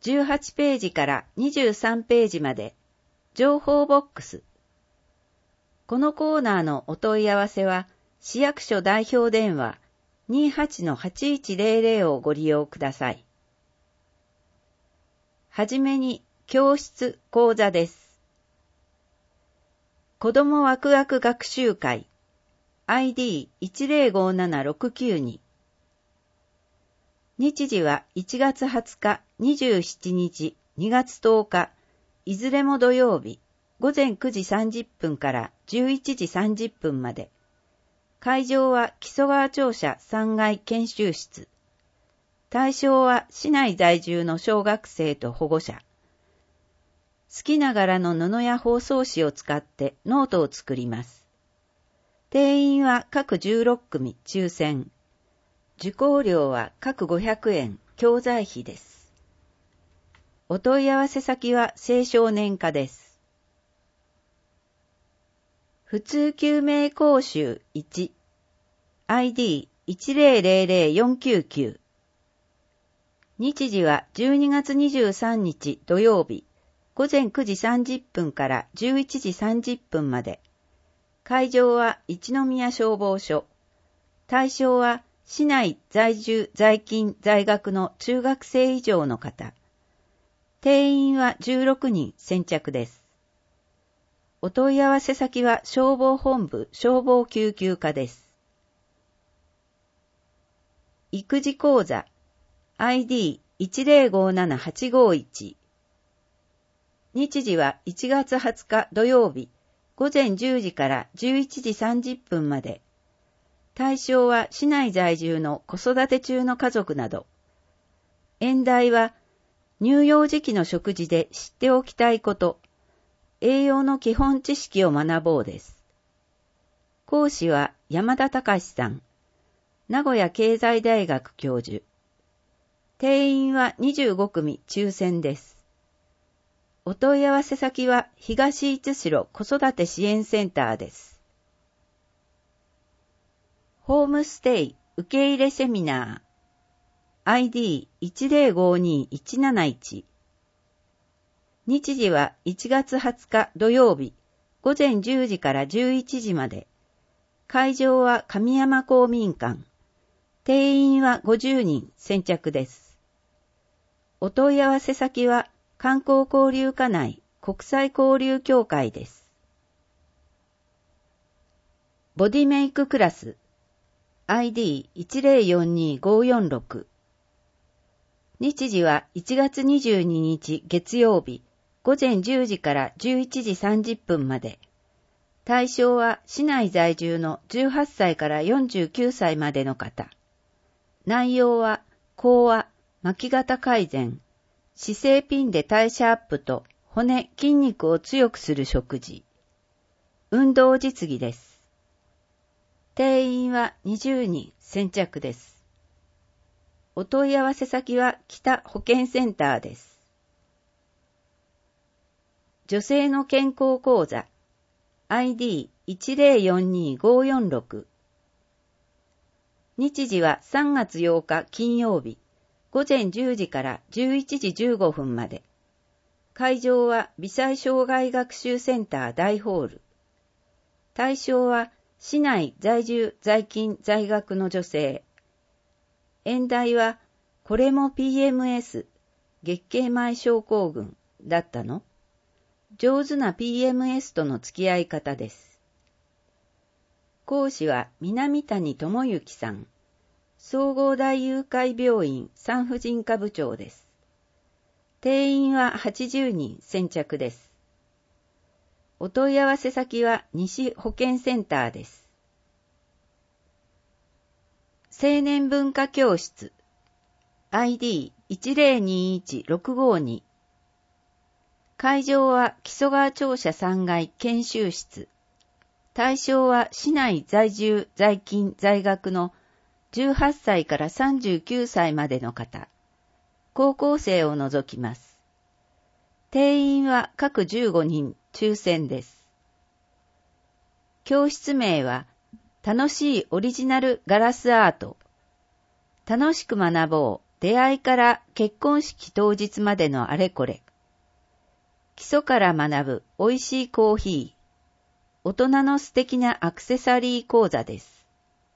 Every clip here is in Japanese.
18ページから23ページまで、情報ボックス。このコーナーのお問い合わせは、市役所代表電話 28-8100 をご利用ください。はじめに、教室講座です。子どもワクワク学習会 ID1057-692 日時は1月20日、27日、2月10日、いずれも土曜日、午前9時30分から11時30分まで。会場は木曽川庁舎3階研修室。対象は市内在住の小学生と保護者。好きな柄の布や包装紙を使ってノートを作ります。定員は各16組抽選。受講料は各500円、教材費です。お問い合わせ先は青少年課です。普通救命講習1 ID1000-499 日時は12月23日土曜日午前9時30分から11時30分まで。会場は一宮消防署。対象は市内在住在勤在学の中学生以上の方。定員は16人先着です。お問い合わせ先は消防本部消防救急課です。育児講座 ID1057-851 日時は1月20日土曜日午前10時から11時30分まで。対象は市内在住の子育て中の家族など。演題は乳幼児期の食事で知っておきたいこと、栄養の基本知識を学ぼうです。講師は山田隆さん、名古屋経済大学教授。定員は25組抽選です。お問い合わせ先は東市代子育て支援センターです。ホームステイ受け入れセミナー ID1052-171 日時は1月20日土曜日午前10時から11時まで。会場は上山公民館。定員は50人先着です。お問い合わせ先は観光交流課内国際交流協会です。ボディメイククラスID1042-546 日時は1月22日月曜日午前10時から11時30分まで。対象は市内在住の18歳から49歳までの方。内容は講話、巻き肩改善、姿勢ピンで代謝アップと骨、筋肉を強くする食事。運動実技です。定員は20人先着です。お問い合わせ先は北保健センターです。女性の健康講座 ID1042-546 日時は3月8日金曜日午前10時から11時15分まで。会場は微細障害学習センター大ホール。対象は市内在住在勤在学の女性。演題はこれも PMS 月経前症候群だったの？上手な PMS との付き合い方です。講師は南谷智之さん、総合大友会病院産婦人科部長です。定員は80人先着です。お問い合わせ先は西保健センターです。青年文化教室 ID1021-652 会場は木曽川庁舎3階研修室。対象は市内在住在勤在学の18歳から39歳までの方。高校生を除きます。定員は各15人抽選です。教室名は楽しいオリジナルガラスアート。楽しく学ぼう出会いから結婚式当日までのあれこれ。基礎から学ぶ美味しいコーヒー。大人の素敵なアクセサリー講座です。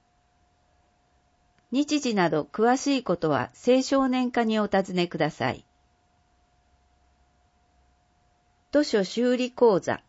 日時など詳しいことは青少年課にお尋ねください。図書修理講座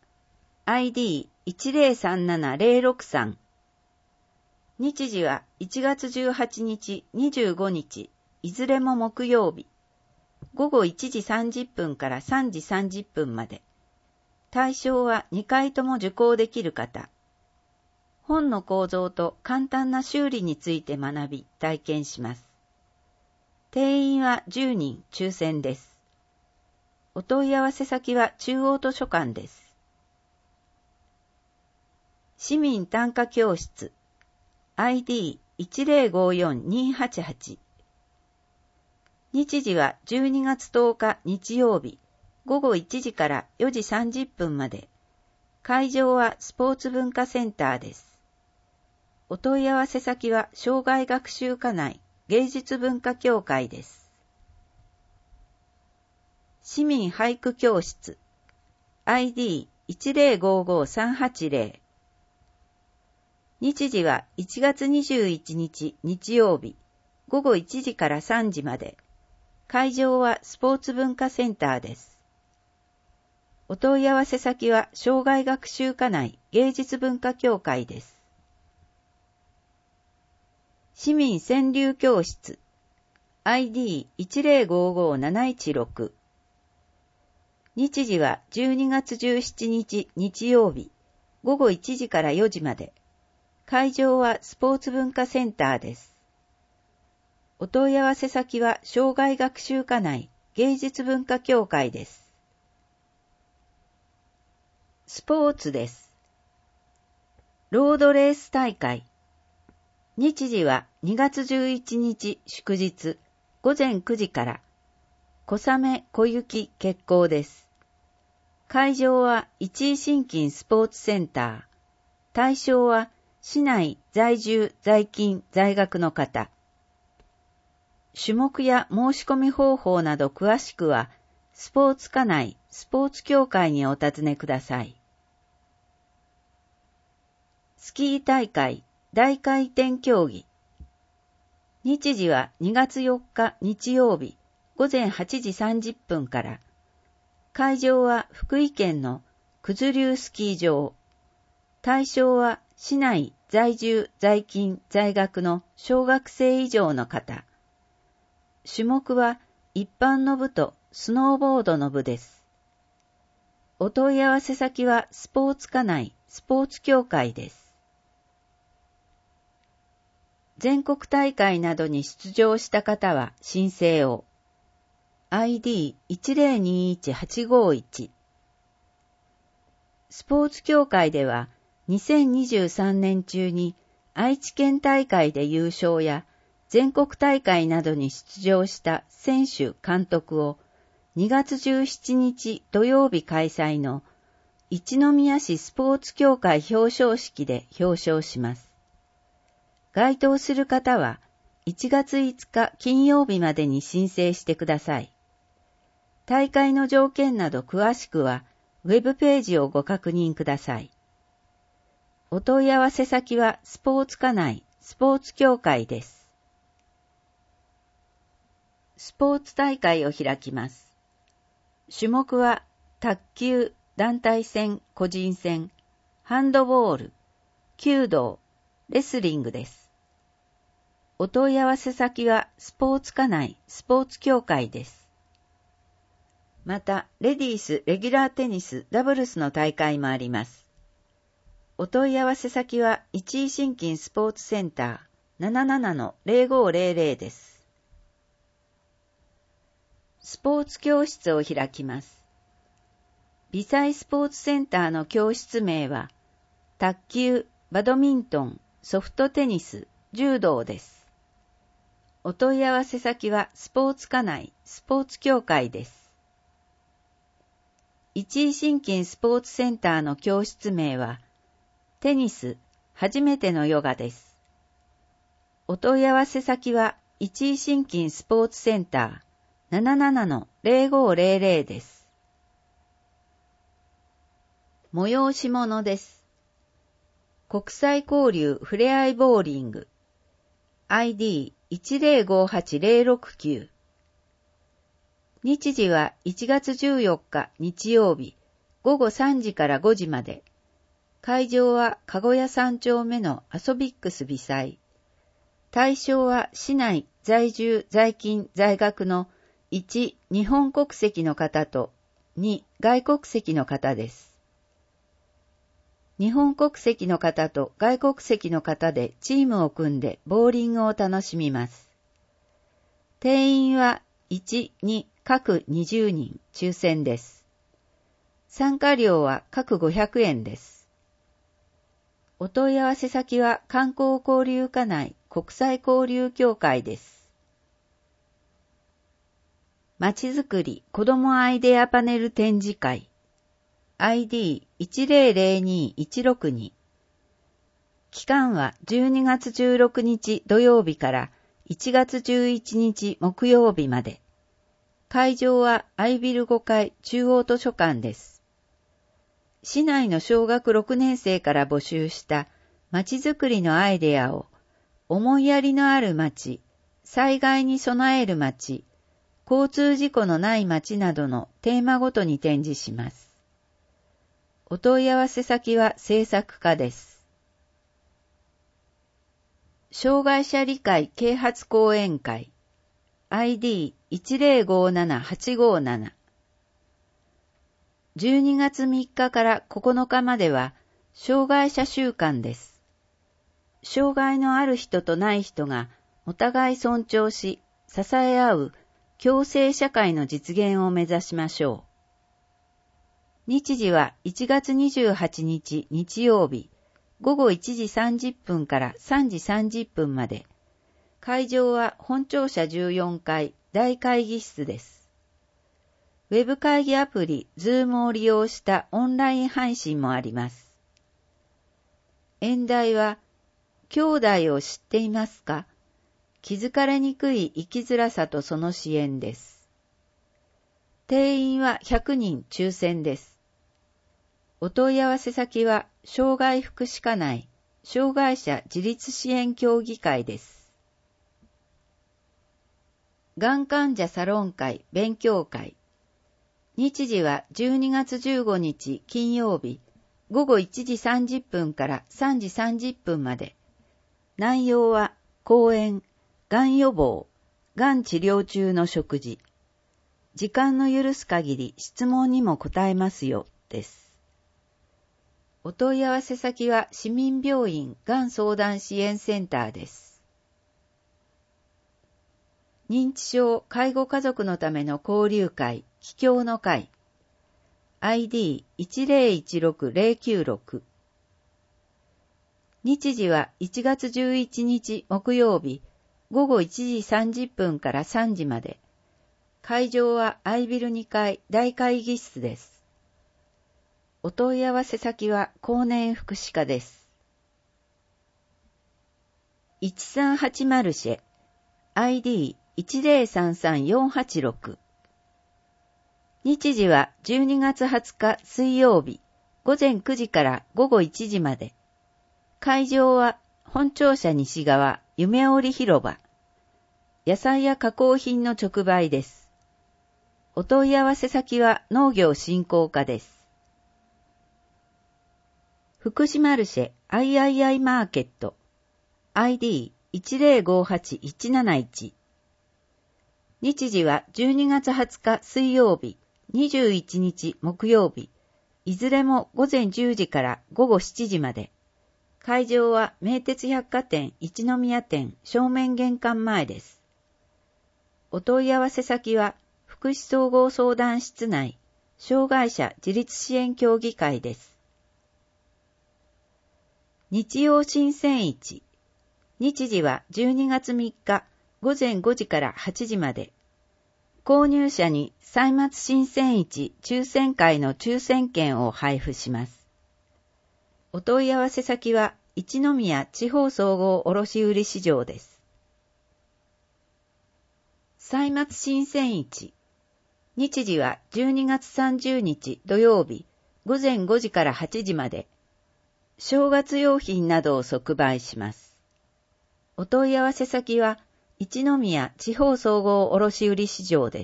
ID1037063 日時は1月18日、25日、いずれも木曜日、午後1時30分から3時30分まで。対象は2回とも受講できる方。本の構造と簡単な修理について学び、体験します。定員は10人抽選です。お問い合わせ先は中央図書館です。市民短歌教室 ID1054288 日時は12月10日日曜日午後1時から4時30分まで。会場はスポーツ文化センターです。お問い合わせ先は障害学習課内芸術文化協会です。市民俳句教室 ID1055380 日時は1月21日日曜日午後1時から3時まで。会場はスポーツ文化センターです。お問い合わせ先は障害学習課内芸術文化協会です。市民川柳教室 ID1055716 日時は12月17日日曜日午後1時から4時まで。会場はスポーツ文化センターです。お問い合わせ先は障害学習課内芸術文化協会です。スポーツです。ロードレース大会。日時は2月11日祝日午前9時から。小雨小雪決行です。会場は一井新金スポーツセンター。対象は市内在住在勤在学の方。種目や申し込み方法など詳しくはスポーツ課内スポーツ協会にお尋ねください。スキー大会大回転競技。日時は2月4日日曜日午前8時30分から。会場は福井県の九頭竜スキー場。対象は市内在住在勤在学の小学生以上の方。種目は一般の部とスノーボードの部です。お問い合わせ先はスポーツ課内スポーツ協会です。全国大会などに出場した方は申請を。ID1021851 スポーツ協会では2023年中に愛知県大会で優勝や全国大会などに出場した選手監督を2月17日土曜日開催の一宮市スポーツ協会表彰式で表彰します。該当する方は1月5日金曜日までに申請してください。大会の条件など詳しくはウェブページをご確認ください。お問い合わせ先はスポーツ課内スポーツ協会です。スポーツ大会を開きます。種目は卓球、団体戦、個人戦、ハンドボール、弓道、レスリングです。お問い合わせ先はスポーツ課内スポーツ協会です。また、レディースレギュラーテニスダブルスの大会もあります。お問い合わせ先は一井新金スポーツセンター 77-0500 です。スポーツ教室を開きます。微細スポーツセンターの教室名は、卓球、バドミントン、ソフトテニス、柔道です。お問い合わせ先はスポーツ課内スポーツ協会です。一井新金スポーツセンターの教室名は、テニス、初めてのヨガです。お問い合わせ先は一井新金スポーツセンター 77-0500 です。催し物です。国際交流ふれあいボーリング ID1058-069 日時は1月14日日曜日午後3時から5時まで。会場は籠屋3丁目のアソビックス微細。対象は市内在住在勤在学の1、日本国籍の方と2、外国籍の方です。日本国籍の方と外国籍の方でチームを組んでボーリングを楽しみます。定員は1、2、各20人抽選です。参加料は各500円です。お問い合わせ先は観光交流課内国際交流協会です。まちづくり子どもアイデアパネル展示会 ID1002-162 期間は12月16日土曜日から1月11日木曜日まで。会場はアイビル5階中央図書館です。市内の小学6年生から募集したまちづくりのアイデアを思いやりのある町、災害に備える町、交通事故のない町などのテーマごとに展示します。お問い合わせ先は制作課です。障害者理解啓発講演会 ID1057-857 12月3日から9日までは障害者週間です。障害のある人とない人がお互い尊重し、支え合う共生社会の実現を目指しましょう。日時は1月28日日曜日午後1時30分から3時30分まで。会場は本庁舎14階大会議室です。ウェブ会議アプリ Zoom を利用したオンライン配信もあります。演題は、兄弟を知っていますか？気づかれにくい生きづらさとその支援です。定員は100人抽選です。お問い合わせ先は、障害福祉課内障害者自立支援協議会です。がん患者サロン会勉強会日時は12月15日金曜日午後1時30分から3時30分まで。内容は講演、がん予防、がん治療中の食事、時間の許す限り質問にも答えますよです。お問い合わせ先は市民病院がん相談支援センターです。認知症介護家族のための交流会帰郷の会 ID1016-096 日時は1月11日木曜日午後1時30分から3時まで。会場はアイビル2階大会議室です。お問い合わせ先は公年福祉課です。138マルシェ ID1033-486 日時は12月20日水曜日午前9時から午後1時まで。会場は本庁舎西側夢織広場。野菜や加工品の直売です。お問い合わせ先は農業振興課です。福祉マルシェ III マーケット ID1058-171 日時は12月20日水曜日21日木曜日いずれも午前10時から午後7時まで。会場は名鉄百貨店一宮店正面玄関前です。お問い合わせ先は福祉総合相談室内障害者自立支援協議会です。日曜新鮮市日時は12月3日午前5時から8時まで。購入者に歳末新鮮市抽選会の抽選券を配布します。お問い合わせ先は一宮地方総合卸売市場です。 歳末新鮮市。日時は12月30日土曜日午前5時から8時まで。正月用品などを即売します。お問い合わせ先は一宮地方総合卸売市場です。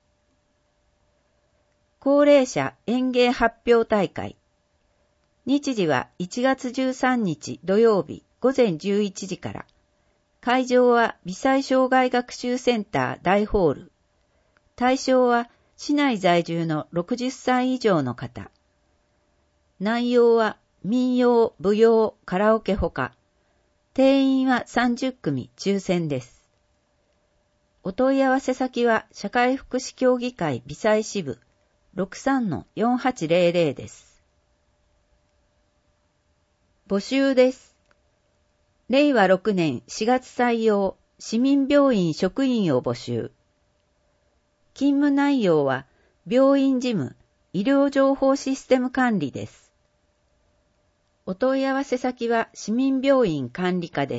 高齢者演芸発表大会。日時は1月13日土曜日午前11時から。会場は微細障害学習センター大ホール。対象は市内在住の60歳以上の方。内容は民謡、舞踊、カラオケほか。定員は30組抽選です。お問い合わせ先は社会福祉協議会微細支部 63-4800 です。募集です。令和6年4月採用市民病院職員を募集。勤務内容は病院事務、医療情報システム管理です。お問い合わせ先は市民病院管理課です。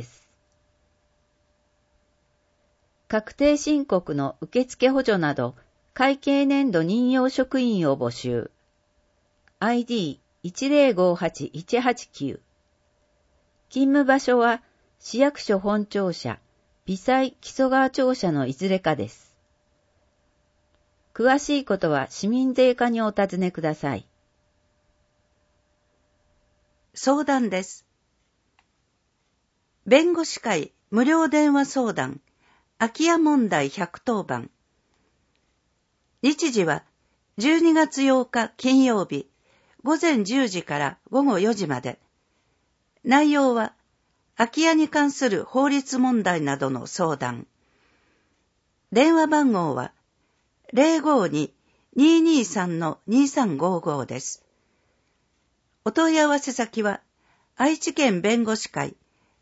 確定申告の受付補助など会計年度任用職員を募集。ID1058189。勤務場所は市役所本庁舎、微細木曽川庁舎のいずれかです。詳しいことは市民税課にお尋ねください。 相談です。弁護士会無料電話相談、空き家問題110番。日時は12月8日金曜日、午前10時から午後4時まで。内容は、空き家に関する法律問題などの相談。電話番号は 052-223-2355 です。お問い合わせ先は、愛知県弁護士会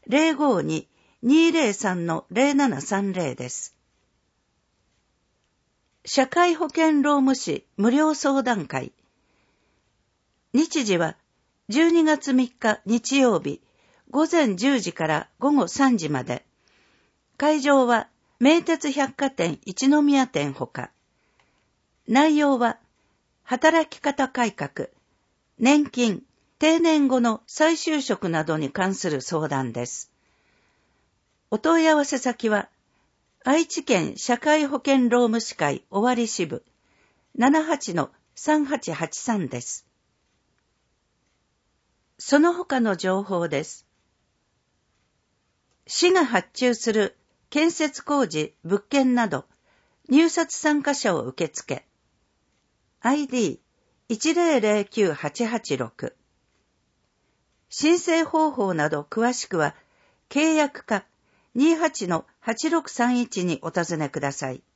052-203-0730 です。社会保険労務士無料相談会。日時は12月3日日曜日午前10時から午後3時まで。会場は名鉄百貨店一宮店ほか。内容は働き方改革、年金、定年後の再就職などに関する相談です。お問い合わせ先は愛知県社会保険労務士会尾張支部 78-3883 です。その他の情報です。市が発注する建設工事、物件など入札参加者を受け付け。ID1009886。申請方法など詳しくは契約課 28-8631 にお尋ねください。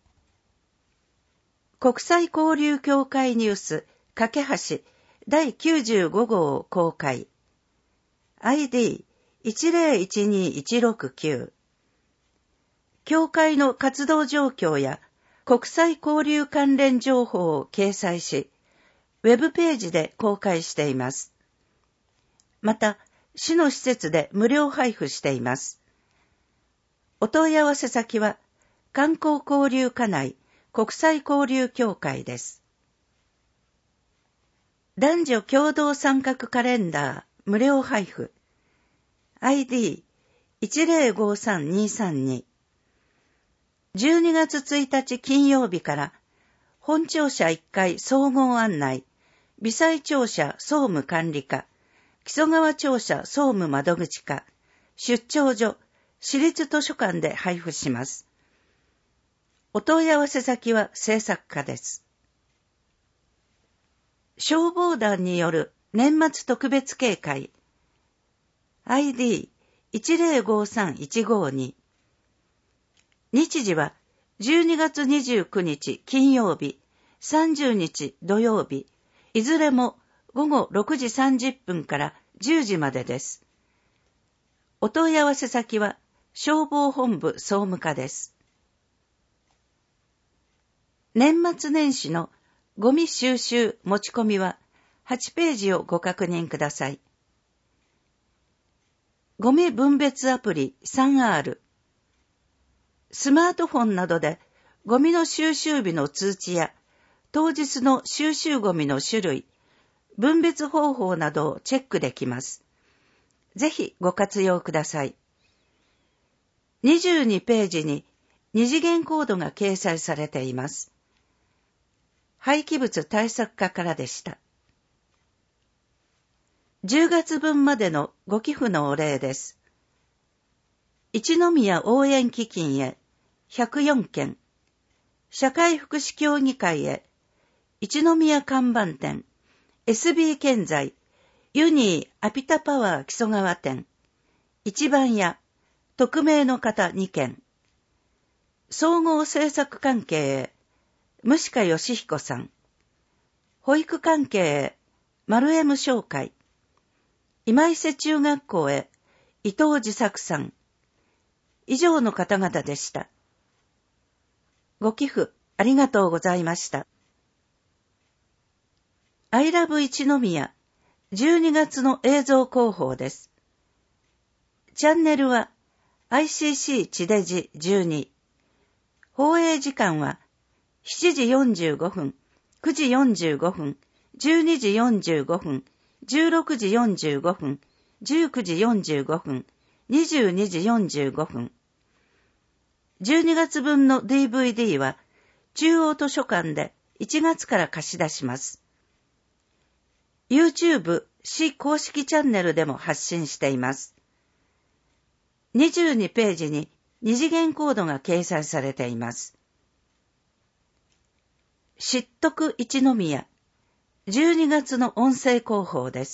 国際交流協会ニュース架け橋第95号を公開。ID1012169。協会の活動状況や国際交流関連情報を掲載し、ウェブページで公開しています。また、市の施設で無料配布しています。お問い合わせ先は、観光交流課内国際交流協会です。男女共同参画カレンダー無料配布。ID1053232。12月1日金曜日から本庁舎1階総合案内、微細庁舎総務管理課、木曽川庁舎総務窓口課、出張所、市立図書館で配布します。お問い合わせ先は制作課です。消防団による年末特別警戒 ID1053152。日時は12月29日金曜日、30日土曜日、いずれも午後6時30分から10時までです。お問い合わせ先は消防本部総務課です。年末年始のゴミ収集持ち込みは8ページをご確認ください。ゴミ分別アプリ 3R。 スマートフォンなどでゴミの収集日の通知や当日の収集ゴミの種類、分別方法などをチェックできます。ぜひご活用ください。22ページに二次元コードが掲載されています。廃棄物対策課からでした。10月分までのご寄付のお礼です。一宮応援基金へ104件、社会福祉協議会へ一宮看板店、SB 建材、ユニーアピタパワー木曽川店、一番屋、匿名の方2件、総合政策関係へ、虫鹿義彦さん、保育関係へ、丸 M 商会、今伊勢中学校へ、伊藤自作さん、以上の方々でした。ご寄付ありがとうございました。I love 一宮12月の映像広報です。チャンネルは ICC 地デジ12。放映時間は7時45分、9時45分、12時45分、16時45分、19時45分、22時45分。12月分の DVD は中央図書館で1月から貸し出します。YouTube 市公式チャンネルでも発信しています。22ページに二次元コードが掲載されています。知徳一宮12月の音声広報です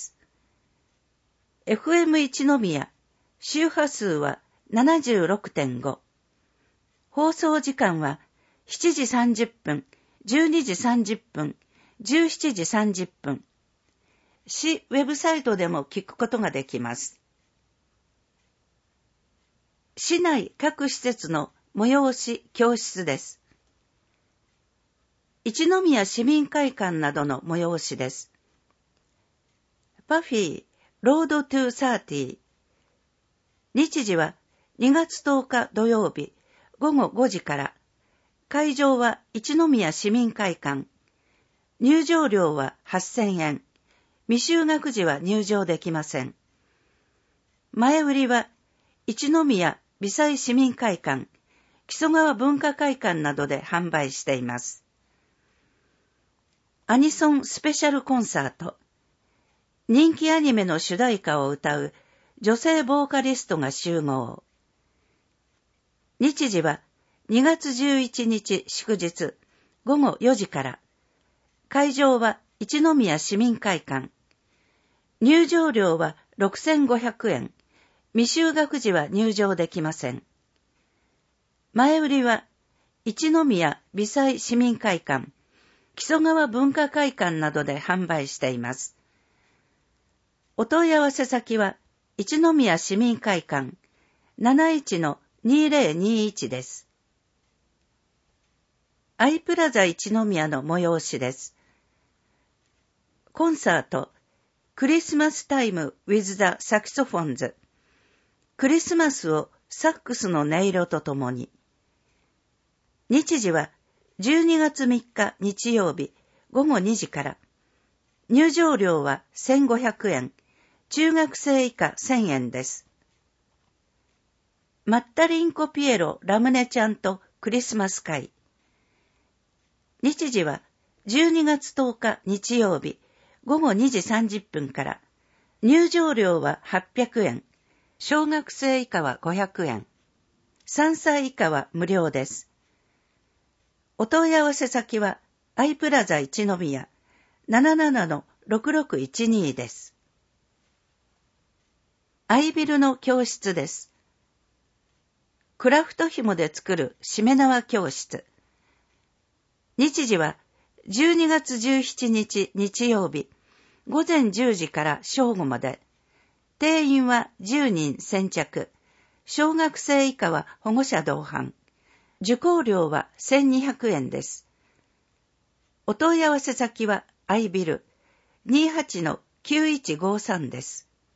。FM 一宮周波数は 76.5。放送時間は7時30分、12時30分、17時30分。市ウェブサイトでも聞くことができます。市内各施設の催し教室です。一宮市民会館などの催しです。パフィーロードトゥ30。日時は2月10日土曜日午後5時から。会場は一宮市民会館。入場料は8000円。未就学児は入場できません。前売りは一宮美西市民会館、木曽川文化会館などで販売しています。アニソンスペシャルコンサート。人気アニメの主題歌を歌う女性ボーカリストが集合。日時は2月11日祝日午後4時から。会場は一宮市民会館。入場料は6500円。未就学児は入場できません。前売りは一宮美西市民会館、木曽川文化会館などで販売しています。お問い合わせ先は一宮市民会館 71-2021 です。アイプラザ一宮の催しです。コンサートクリスマスタイム with the Saxophones。クリスマスをサックスの音色とともに。日時は12月3日日曜日午後2時から。入場料は1500円。中学生以下1000円です。マッタリンコピエロラムネちゃんとクリスマス会。日時は12月10日日曜日午後2時30分から。入場料は800円。小学生以下は500円。3歳以下は無料です。お問い合わせ先はアイプラザ一宮 77-6612 です。アイビルの教室です。クラフト紐で作るしめ縄教室。日時は12月17日日曜日午前10時から正午まで。定員は10人先着。小学生以下は保護者同伴。受講料は1200円です。お問い合わせ先はアイビル 28-9153 です。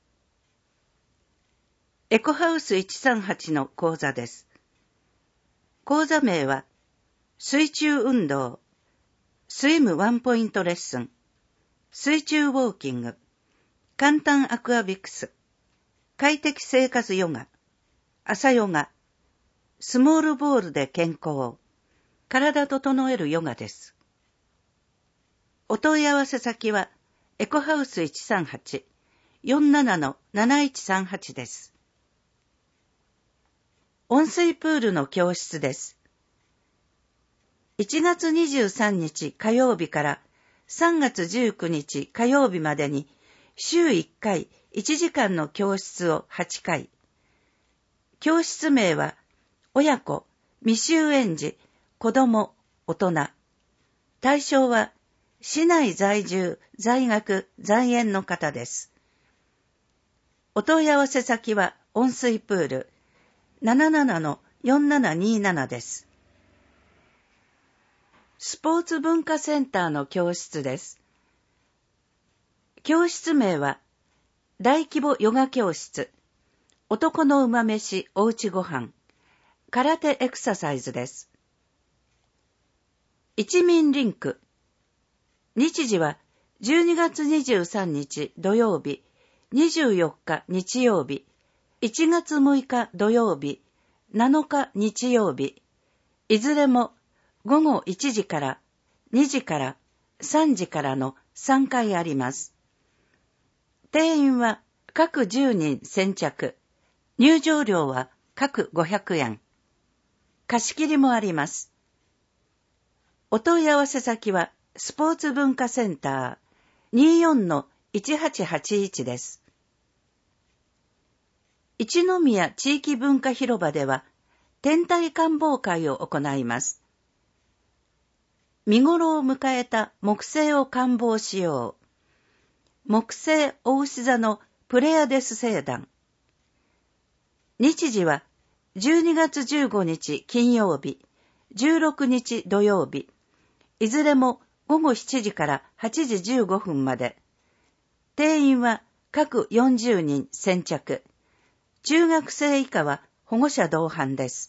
エコハウス138の講座です。 講座名は、水中運動、スイムワンポイントレッスン、水中ウォーキング、簡単アクアビクス、快適生活ヨガ、朝ヨガ、スモールボールで健康、体整えるヨガです。お問い合わせ先は、エコハウス 138-47-7138 です。温水プールの教室です。1月23日火曜日から3月19日火曜日までに週1回1時間の教室を8回。教室名は親子、未就園児、子供、大人。対象は市内在住、在学、在園の方です。お問い合わせ先は温水プール 77-4727 です。スポーツ文化センターの教室です。教室名は、大規模ヨガ教室、男の馬飯おうちごはん、空手エクササイズです。一民リンク。日時は12月23日土曜日、24日日曜日、1月6日土曜日、7日日曜日、いずれも午後1時から2時から3時からの3回あります。定員は各10人先着。入場料は各500円。貸し切りもあります。お問い合わせ先はスポーツ文化センター 24-1881 です。一宮地域文化広場では天体観望会を行います。見頃を迎えた木星を観望しよう。木星お牛座のプレアデス星団。日時は12月15日金曜日、16日土曜日、いずれも午後7時から8時15分まで。定員は各40人先着。中学生以下は保護者同伴です。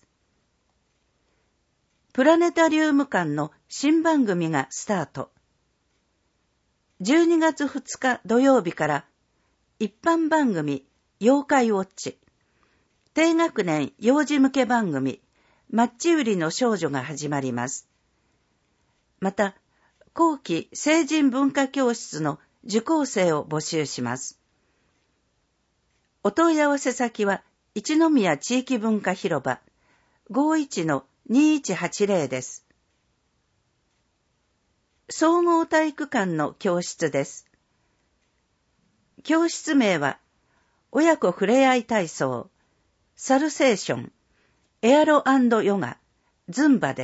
プラネタリウム館の新番組がスタート。12月2日土曜日から一般番組妖怪ウォッチ、低学年幼児向け番組マッチ売りの少女が始まります。また、後期成人文化教室の受講生を募集します。お問い合わせ先は一宮地域文化広場 51-2180 です。総合体育館の教室です。教室名は親子ふれあい体操、サルセーション、エアロ&ヨガ、ズンバです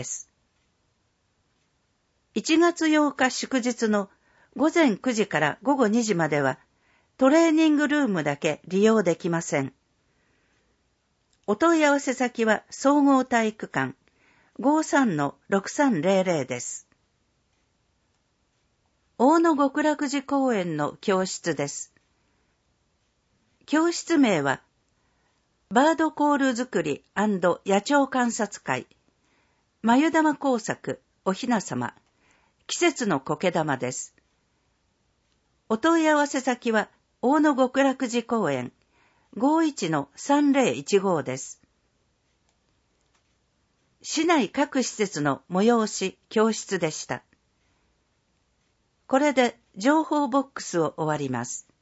。1月8日祝日の午前9時から午後2時まではトレーニングルームだけ利用できません。お問い合わせ先は総合体育館 53-6300 です。大野極楽寺公園の教室です。教室名はバードコール作り&野鳥観察会、眉玉工作おひなさま、季節の苔玉です。お問い合わせ先は大野極楽寺公園 51-3015 です。市内各施設の催し教室でした。これで情報ボックスを終わります。